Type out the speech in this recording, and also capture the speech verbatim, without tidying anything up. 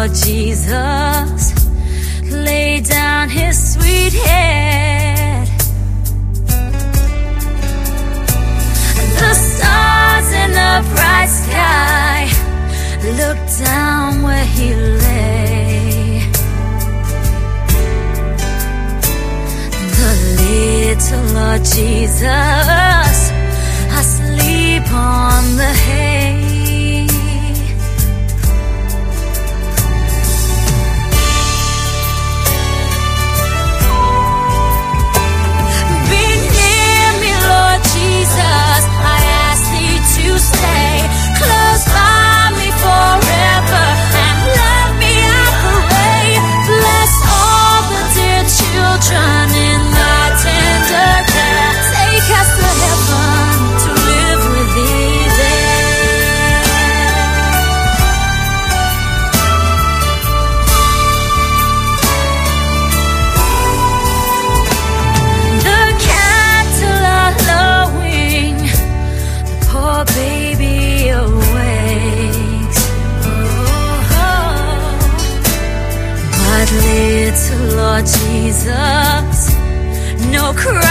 Lord Jesus lay down his sweet head. The stars in the bright sky looked down where he lay. The little Lord Jesus asleep on the hay. Be near me, Lord Jesus, I ask thee to stay close by me forever and love me, I pray. Bless all the dear children in thy tender care. Take us to heaven to live with thee there. The cattle are lowing, the poor baby awakes. Oh, but little Lord Jesus, no cry